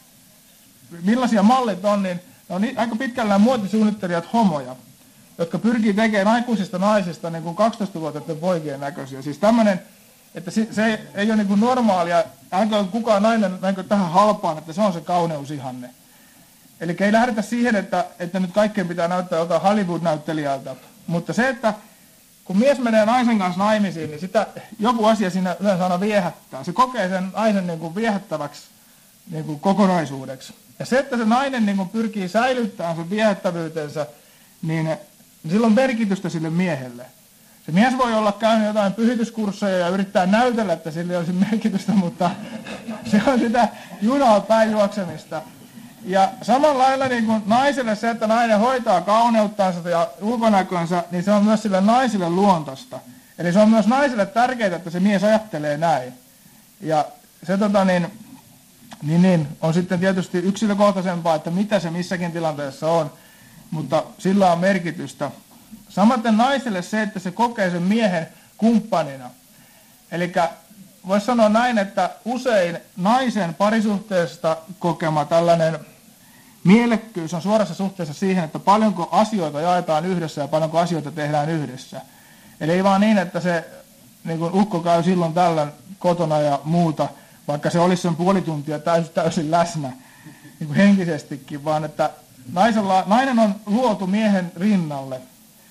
millaisia mallit on, niin ne on aika pitkällään muotisuunnittelijat homoja, jotka pyrkii tekemään aikuisista naisista niin kuin kaksitoistavuotiaiden poikien näköisiä. Siis tämmöinen, että se ei ole niin kuin normaalia, älkää kukaan nainen näinkö tähän halpaan, että se on se kauneusihanne. Eli ei lähdetä siihen, että, että nyt kaikkeen pitää näyttää jotain Hollywood-näyttelijältä, mutta se, että kun mies menee naisen kanssa naimisiin, niin sitä joku asia siinä yleensä aina viehättää. Se kokee sen naisen niin kuin viehättäväksi niin kuin kokonaisuudeksi. Ja se, että se nainen niin kuin pyrkii säilyttämään sen viehättävyytensä, niin, niin sillä on merkitystä sille miehelle. Se mies voi olla käynyt jotain pyhityskursseja ja yrittää näytellä, että sillä olisi merkitystä, mutta se on sitä junaa päin juoksemista. Ja samalla lailla niin kuin naiselle se, että nainen hoitaa kauneuttansa ja ulkonäkönsä, niin se on myös sille naiselle luontosta. Eli se on myös naiselle tärkeää, että se mies ajattelee näin. Ja se tota, niin, niin, niin, on sitten tietysti yksilökohtaisempaa, että mitä se missäkin tilanteessa on, mutta sillä on merkitystä. Samaten naiselle se, että se kokee sen miehen kumppanina. Eli voisi sanoa näin, että usein naisen parisuhteesta kokema tällainen mielekkyys on suorassa suhteessa siihen, että paljonko asioita jaetaan yhdessä ja paljonko asioita tehdään yhdessä. Eli ei vaan niin, että se niin kuin ukko käy silloin tällöin kotona ja muuta, vaikka se olisi sen puoli tuntia täysin, täysin läsnä niin kuin henkisestikin, vaan että naisella, nainen on luotu miehen rinnalle.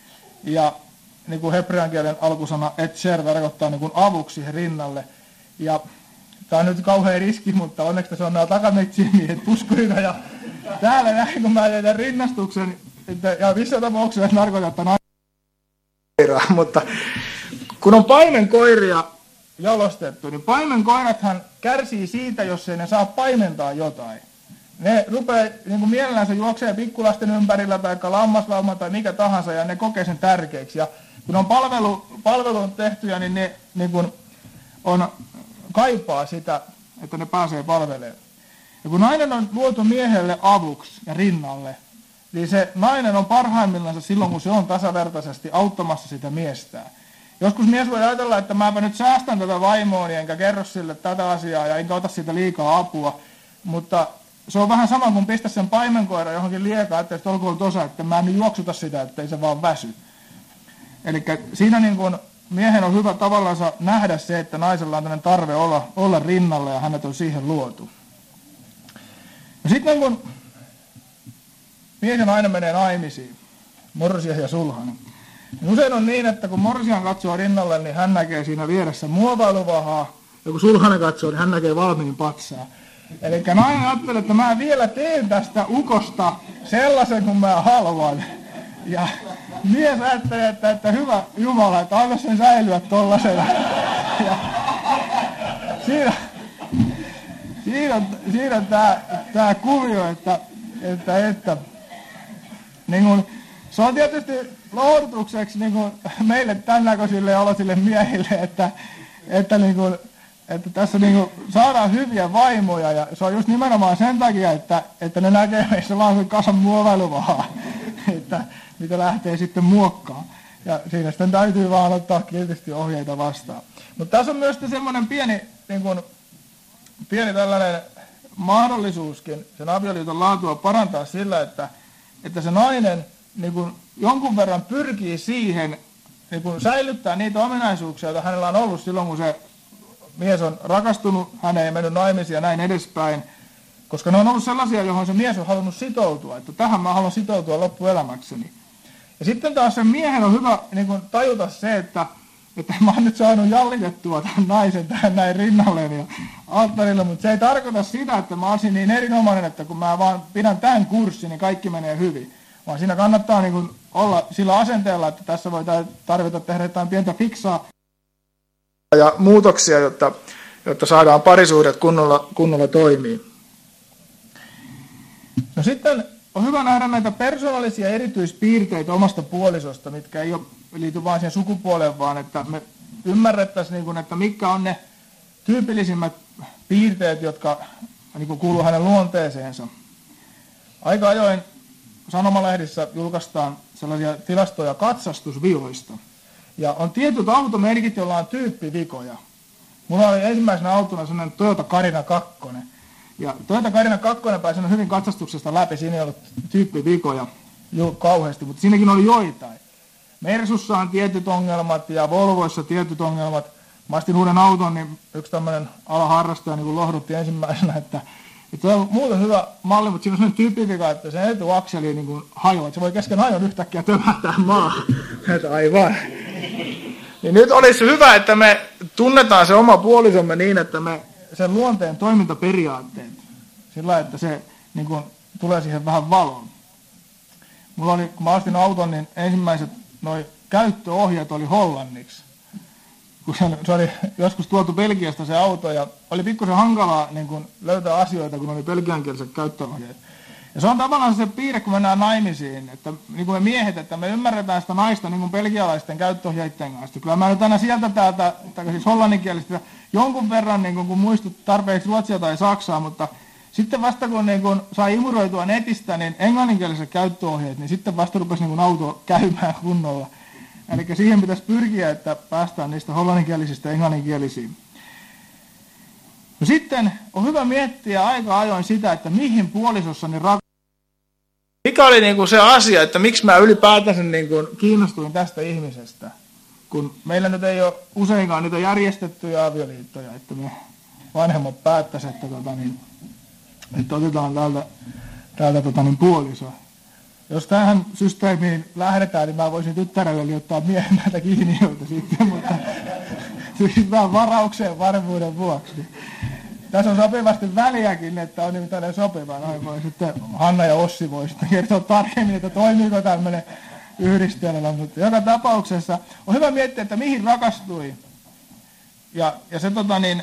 Ja niin kuin hebrean kielen alkusana etcher tarkoittaa niin kuin avuksi siihen rinnalle. Ja tämä on nyt kauhean riski, mutta onneksi se on nämä takametsien miehet puskurina. Ja täällä näin, kun mä tein rinnastuksen, että, ja missä tapauksessa tarkoittaa, että nainen koiraa, mutta kun on paimenkoiria jalostettu, niin paimenkoirathan kärsii siitä, jos ei ne saa paimentaa jotain. Ne rupeaa niin kuin mielellänsä juoksee pikkulasten ympärillä tai lammaslauma tai mikä tahansa ja ne kokee sen tärkeäksi. Ja kun on palvelu, palvelu on tehtyjä, niin ne niin kuin on, kaipaa sitä, että ne pääsee palvelemaan. Ja kun nainen on luotu miehelle avuksi ja rinnalle, niin se nainen on parhaimmillaan silloin, kun se on tasavertaisesti auttamassa sitä miestään. Joskus mies voi ajatella, että mäpä nyt säästän tätä vaimoani enkä kerro sille tätä asiaa ja enkä ota siitä liikaa apua, mutta se on vähän sama kuin pistä sen paimenkoira johonkin liekaan, että sitten olkoon tosa, että mä en nyt juoksuta sitä, ettei se vaan väsy. Eli siinä niin kun miehen on hyvä tavallaan nähdä se, että naisella on tämmöinen tarve olla, olla rinnalla ja hänet on siihen luotu. Ja sitten kun mies ja nainen menee naimisiin, morsian ja sulhanen, niin usein on niin, että kun morsian katsoo rinnalle, niin hän näkee siinä vieressä muovailuvahaa, ja kun sulhanen katsoo, niin hän näkee valmiin patsaa. Eli nainen ajattelee, että mä vielä teen tästä ukosta sellaisen, kun mä haluan. Ja mies ajattelee, että, että hyvä Jumala, että anna sen säilyä tollasena. Ja siinä, siinä, siinä on tää, tää kuvio, että, että, että niin kun, se on tietysti lohdutukseksi niin kun meille tämän näköisille ja olosille miehille, että, että, niin kun, että tässä niin kun saadaan hyviä vaimoja ja se on just nimenomaan sen takia, että, että ne näkee meissä vaan sen kasan muovailuvahaa, että mitä lähtee sitten muokkaan. Ja siinä sitten täytyy vaan ottaa kiltisti ohjeita vastaan. Mutta tässä on myös semmoinen pieni, niin kun, pieni tällainen mahdollisuuskin sen avioliiton laatua parantaa sillä, että, että se nainen niin kun jonkun verran pyrkii siihen niin kun säilyttää niitä ominaisuuksia, joita hänellä on ollut silloin, kun se mies on rakastunut, hän ei mennyt naimisiin ja näin edespäin, koska ne on ollut sellaisia, johon se mies on halunnut sitoutua, että tähän mä haluan sitoutua loppuelämäkseni. Ja sitten taas sen miehen on hyvä niin kun tajuta se, että, että mä oon nyt saanut jallitettua tämän naisen tähän näin rinnalleen ja alttarilla, mutta se ei tarkoita sitä, että mä olisin niin erinomainen, että kun mä vaan pidän tämän kurssin, niin kaikki menee hyvin. Vaan siinä kannattaa niin kun olla sillä asenteella, että tässä voi tarvita tehdä jotain pientä fiksaa ja muutoksia, jotta, jotta saadaan parisuudet kunnolla, kunnolla toimii. No sitten on hyvä nähdä näitä persoonallisia erityispiirteitä omasta puolisosta, mitkä ei ole, liity vain siihen sukupuoleen, vaan että me ymmärrettäisiin, niin kuin, että mitkä on ne tyypillisimmät piirteet, jotka niin kuin kuuluu hänen luonteeseensa. Aika ajoin sanomalehdissä julkaistaan sellaisia tilastoja katsastusvioista. Ja on tietyt automerkit, joilla on tyyppivikoja. Mulla oli ensimmäisenä autona sellainen Toyota Carina kaksi. Ja Toyota Carina kaksi pääsi hyvin katsastuksesta läpi, siinä ei ollut tyyppivikoja kauheasti, mutta siinäkin oli joitain. Mersussa on tietyt ongelmat ja Volvoissa tietyt ongelmat. Mä astin uuden auton, niin yksi tämmöinen alaharrastaja niin lohdutti ensimmäisenä, että, että on muuten hyvä malli, mutta siinä on sellainen tyyppivika, että sen etuakseli niin hajoaa, että se voi kesken ajon yhtäkkiä tömähtää maahan. Että aivan. Niin nyt olisi hyvä, että me tunnetaan se oma puolisomme niin, että me sen luonteen toimintaperiaatteet, sillä että se niin kuin, tulee siihen vähän valoon. Mulla oli, kun mä ostin auton, niin ensimmäiset noi käyttöohjeet oli hollanniksi. Kun se, se oli joskus tuotu Belgiasta se auto ja oli pikkusen hankalaa niin kuin, löytää asioita, kun oli belgiankieliset käyttöohjeet. Ja se on tavallaan se piirre, kun mennään naimisiin, että niin kuin me miehet, että me ymmärretään sitä naista niin kuin belgialaisten käyttöohjeiden kanssa. Kyllä mä nyt aina sieltä täältä, tai siis hollanninkielistä, jonkun verran niin kuin, kun muistut tarpeeksi ruotsia tai saksaa, mutta sitten vasta kun niin kuin, sai imuroitua netistä, niin englanninkieliset käyttöohjeet, niin sitten vasta rupesi niin kuin, auto käymään kunnolla. Eli siihen pitäisi pyrkiä, että päästään niistä hollanninkielisistä englanninkielisiin. No sitten on hyvä miettiä aika ajoin sitä, että mihin puolisossani rakastuu. Mikä oli niin kuin se asia, että miksi mä ylipäätänsä niin kuin kiinnostuin tästä ihmisestä, kun meillä nyt ei ole useinkaan niitä järjestettyjä avioliittoja, että me vanhemmat päättäisivät, että, tota, niin, että otetaan täältä, täältä tota, niin puoliso. Jos tähän systeemiin lähdetään, niin mä voisin tyttärelle ottaa miehen näitä kiinniöitä sitten, mutta siis vähän varaukseen varmuuden vuoksi. Tässä on sopivasti väliäkin, että on nimittäin sopiva. Noin voi sitten Hanna ja Ossi voi sitten kertoa tarkemmin, että toimiiko tämmöinen yhdistelmä. Mutta joka tapauksessa on hyvä miettiä, että mihin rakastui. Ja, ja se, tota niin,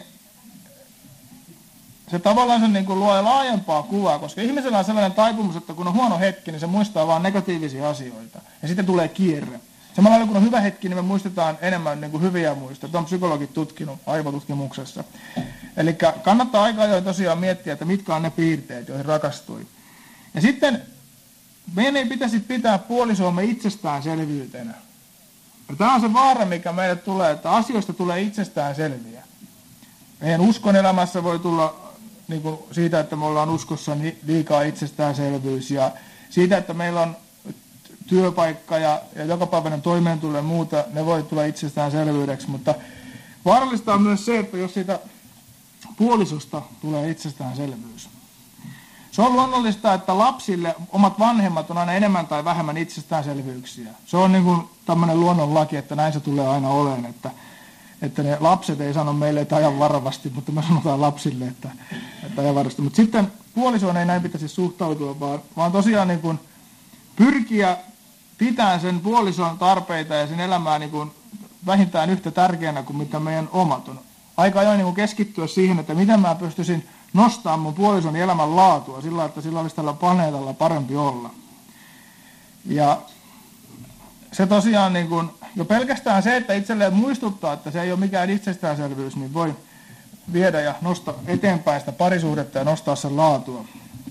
se tavallaan se niin kuin luo laajempaa kuvaa, koska ihmisellä on sellainen taipumus, että kun on huono hetki, niin se muistaa vain negatiivisia asioita. Ja sitten tulee kierre. Samalla lailla kun on hyvä hetki, niin me muistetaan enemmän niin kuin hyviä muistoja. Tämä on psykologit tutkinut aivotutkimuksessa. Eli kannattaa aika ajoin tosiaan miettiä, että mitkä on ne piirteet, joihin rakastui. Ja sitten meidän ei pitäisi pitää puolisoamme itsestäänselvyytenä. Ja tämä on se vaara, mikä meille tulee, että asioista tulee itsestään selviä. Meidän uskon elämässä voi tulla niin kuin siitä, että me ollaan uskossa liikaa itsestäänselvyys ja siitä, että meillä on työpaikka ja, ja jokapäiväinen toimeentulo ja muuta, ne voi tulla itsestäänselvyydeksi, mutta vaarallista on myös se, että jos siitä puolisosta tulee itsestäänselvyys. Se on luonnollista, että lapsille omat vanhemmat on aina enemmän tai vähemmän itsestäänselvyyksiä. Se on niin kuin tämmöinen luonnonlaki, että näin se tulee aina olemaan, että, että ne lapset ei sano meille, että ajan varovasti, mutta me sanotaan lapsille, että, että ajan varovasti. Mutta sitten puolisoon ei näin pitäisi suhtautua, vaan, vaan tosiaan niin kuin pyrkiä pitämään sen puolison tarpeita ja sen elämää niin kuin vähintään yhtä tärkeänä kuin mitä meidän omat on. Aika ajoin niin kuin keskittyä siihen, että miten mä pystyisin nostamaan mun puolison elämän laatua sillä, että sillä olisi tällä planeetalla parempi olla. Ja se tosiaan niin kuin, jo pelkästään se, että itselleen muistuttaa, että se ei ole mikään itsestäänselvyys, niin voi viedä ja nostaa eteenpäin sitä parisuhdetta ja nostaa sen laatua.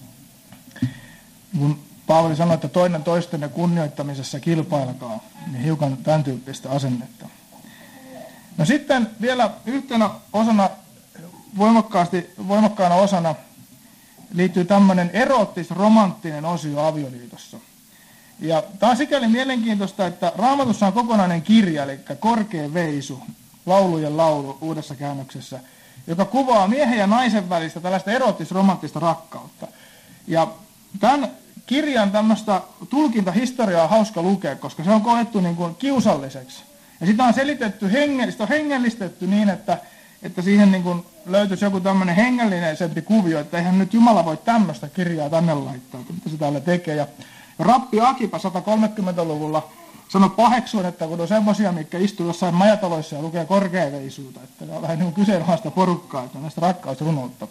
Kun Paavali sanoi, että toinen toistenne kunnioittamisessa kilpailkaa, niin hiukan tämän tyyppistä asennetta. No sitten vielä yhtenä osana, voimakkaasti, voimakkaana osana, liittyy tämmöinen eroottis-romanttinen osio avioliitossa. Ja tämä on sikäli mielenkiintoista, että Raamatussa on kokonainen kirja, eli Korkea veisu, laulujen laulu uudessa käännöksessä, joka kuvaa miehen ja naisen välistä tällaista eroottis-romanttista rakkautta. Ja tämän kirjan tämmöistä tulkintahistoriaa on hauska lukea, koska se on koettu niin kuin kiusalliseksi. Ja sitä on selitetty, hengellistä, on hengellistetty niin, että, että siihen niin kuin löytyisi joku tämmöinen hengellisempi kuvio, että eihän nyt Jumala voi tämmöistä kirjaa tänne laittaa, että mitä se täällä tekee. Ja Rappi Akipa satakolmekymmentäluvulla sanoi paheksuen, että kun on semmoisia, mitkä istuu jossain majataloissa ja lukee korkeaveisuutta, että ne on vähän niin kuin kyseenalaista porukkaa, että on näistä rakkausrunoutta.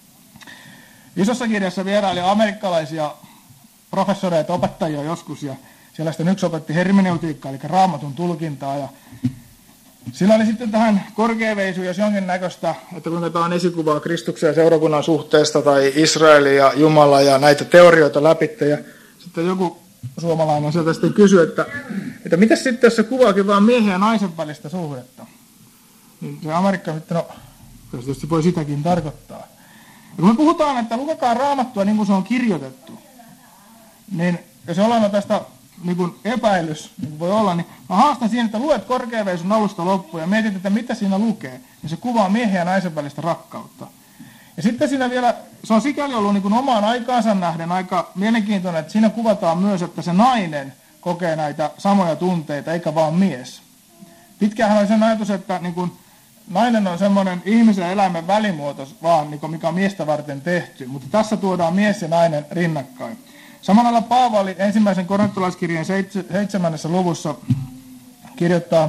Isossa kirjassa vieraili amerikkalaisia professoreita, opettajia joskus, ja siellä sitten yksi opetti hermeneutiikkaa, eli raamatun tulkintaa, ja sillä oli sitten tähän korkeaveisuun, jos jonkinnäköistä, että kuinka tämä on esikuvaa Kristuksen ja seurakunnan suhteesta, tai Israelin ja Jumala, ja näitä teorioita läpitte, ja sitten joku suomalainen sieltä sitten kysyi, että, että mitä sitten, jos se kuvaakin vaan miehen ja naisen välistä suhdetta? Niin se Amerikka sitten, no, tietysti voi sitäkin tarkoittaa. Ja kun me puhutaan, että lukekaa Raamattua niin kuin se on kirjoitettu, niin jos ollaan tästä niin kuin epäilys, niin kuin voi olla, niin mä haastan siihen, että luet korkeaveisun alusta loppuun ja mietit, että mitä siinä lukee. Ja se kuvaa miehen ja naisen välistä rakkautta. Ja sitten siinä vielä, se on sikäli ollut niin kuin omaan aikaansa nähden aika mielenkiintoinen, että siinä kuvataan myös, että se nainen kokee näitä samoja tunteita, eikä vaan mies. Pitkäänhän oli sen ajatus, että niin kuin nainen on semmoinen ihmisen ja eläimen välimuoto vaan, niin kuin mikä on miestä varten tehty, mutta tässä tuodaan mies ja nainen rinnakkain. Samalla lailla Paavali ensimmäisen korintolaiskirjeen seitsemännessä luvussa kirjoittaa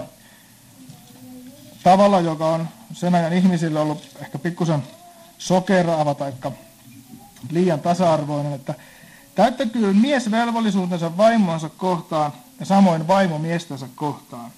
tavalla, joka on sen ajan ihmisille ollut ehkä pikkusen sokeraava tai liian tasa-arvoinen, että täyttäköön mies velvollisuutensa vaimonsa kohtaan ja samoin vaimo miestänsä kohtaan.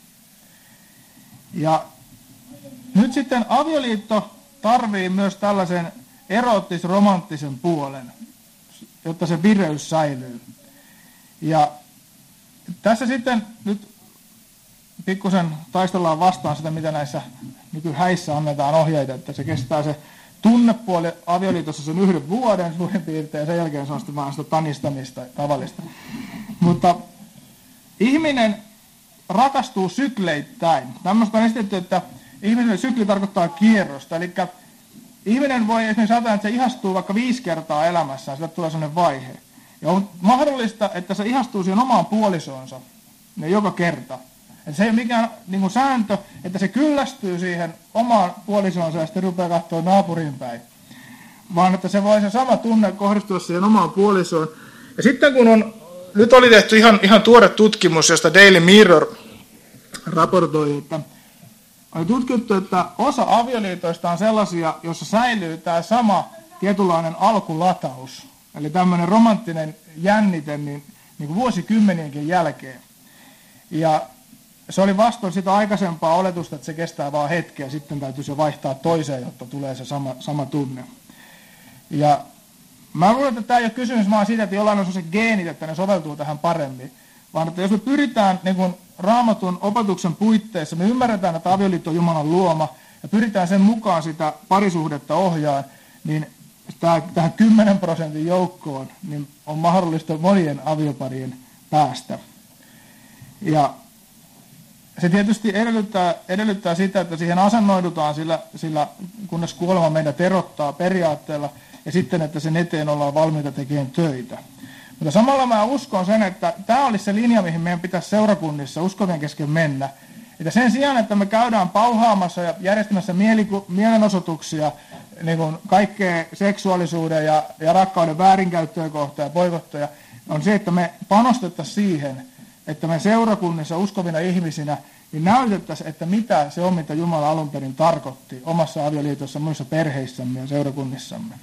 Ja nyt sitten avioliitto tarvii myös tällaisen eroottis-romanttisen puolen, jotta se vireys säilyy. Ja tässä sitten nyt pikkusen taistellaan vastaan sitä, mitä näissä nykyhäissä annetaan ohjeita, että se kestää se tunnepuoli avioliitossa sen yhden vuoden suurin piirtein, ja sen jälkeen se on sitten vaan sitä tanistamista tavallista. Mutta ihminen rakastuu sykleittäin. Tämmöistä on esitetty, että ihmisen sykli tarkoittaa kierrosta, eli ihminen voi esimerkiksi ajatella, että se ihastuu vaikka viisi kertaa elämässään, sille tulee sellainen vaihe. Ja on mahdollista, että se ihastuu siihen omaan puolisoonsa ne joka kerta. Että se ei ole mikään niin kuin sääntö, että se kyllästyy siihen omaan puolisoonsa ja sitten rupeaa katsoa naapurin päin. Vaan että se voi se sama tunne kohdistua siihen omaan puolisoon. Ja sitten kun on, nyt oli tehty ihan, ihan tuore tutkimus, josta Daily Mirror raportoi, että oli tutkittu, että osa avioliitoista on sellaisia, joissa säilyy tämä sama tietynlainen alkulataus. Eli tämmöinen romanttinen jännite niin, niin kuin vuosikymmenienkin jälkeen. Ja se oli vastoin sitä aikaisempaa oletusta, että se kestää vain hetkeä, sitten täytyisi jo vaihtaa toiseen, jotta tulee se sama, sama tunne. Ja mä luulen, että tämä ei ole kysymys vaan siitä, että jollain on sellaiset geenit, että ne soveltuu tähän paremmin, vaan että jos me pyritään niin kuin Raamatun opetuksen puitteissa, me ymmärretään, että avioliitto on Jumalan luoma, ja pyritään sen mukaan sitä parisuhdetta ohjaan, niin tähän kymmenen prosentin joukkoon niin on mahdollista monien avioparien päästä. Ja se tietysti edellyttää, edellyttää sitä, että siihen asennoidutaan sillä, sillä kunnes kuolema meidät erottaa periaatteella, ja sitten, että sen eteen ollaan valmiita tekemään töitä. Mutta samalla mä uskon sen, että tämä olisi se linja, mihin meidän pitäisi seurakunnissa uskovien kesken mennä. Että sen sijaan, että me käydään pauhaamassa ja järjestämässä mieliku- mielenosoituksia niin kuin kaikkea seksuaalisuuden ja, ja rakkauden väärinkäyttöä kohtaan ja boikotteja, on se, että me panostettaisiin siihen, että me seurakunnissa uskovina ihmisinä niin näytettäisiin, että mitä se on, mitä Jumala alun perin tarkoitti omassa avioliitossa, muissa perheissämme ja seurakunnissamme.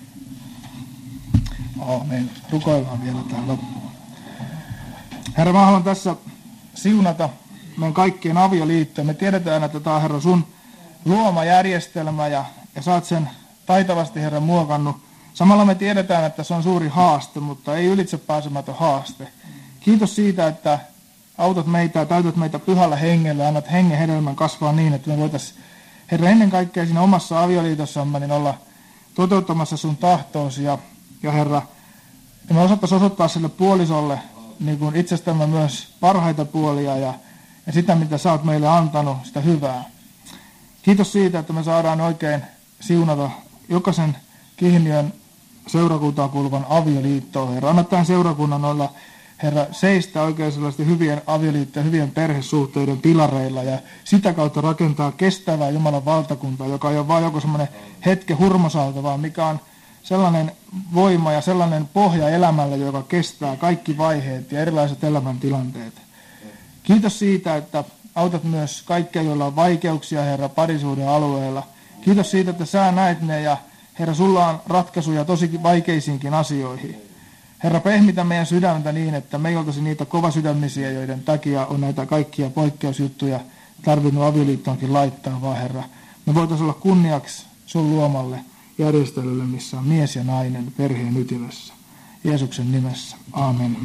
Aamen. Rukoillaan vielä tähän loppuun. Herra, mä haluan tässä siunata meidän kaikkien avioliittoja. Me tiedetään, että tämä on, Herra, sun luoma järjestelmä ja, ja sä oot sen taitavasti, Herra, muokannut. Samalla me tiedetään, että se on suuri haaste, mutta ei ylitsepääsemätön haaste. Kiitos siitä, että autat meitä ja täytät meitä pyhällä hengellä ja annat hengen hedelmän kasvaa niin, että me voitaisiin, Herra, ennen kaikkea siinä omassa avioliitossamme niin olla toteuttamassa sun tahtoosi ja, ja Herra, että me osattaisiin osoittaa sille puolisolle niin kuin itsestämme myös parhaita puolia ja, ja sitä, mitä sä oot meille antanut, sitä hyvää. Kiitos siitä, että me saadaan oikein siunata jokaisen Kihniön seurakuntaan kuuluvan avioliittoon, Herra. Anna tämän seurakunnan olla, Herra, seistä oikein sellaisten hyvien avioliittojen, hyvien perhesuhteiden pilareilla ja sitä kautta rakentaa kestävää Jumalan valtakuntaa, joka ei ole vain joku semmoinen hetken hurmosalta, vaan mikä on sellainen voima ja sellainen pohja elämälle, joka kestää kaikki vaiheet ja erilaiset elämäntilanteet. Kiitos siitä, että autat myös kaikkia, joilla on vaikeuksia, Herra, parisuuden alueella. Kiitos siitä, että sä näet ne ja Herra, sulla on ratkaisuja tosi vaikeisiinkin asioihin. Herra, pehmitä meidän sydäntä niin, että me ei oltaisi niitä kovasydämisiä, joiden takia on näitä kaikkia poikkeusjuttuja tarvinnut avioliittoonkin laittaa, vaan Herra, me voitaisiin olla kunniaksi sun luomalle järjestelylle, missä on mies ja nainen perheen ytimessä. Jeesuksen nimessä. Aamen.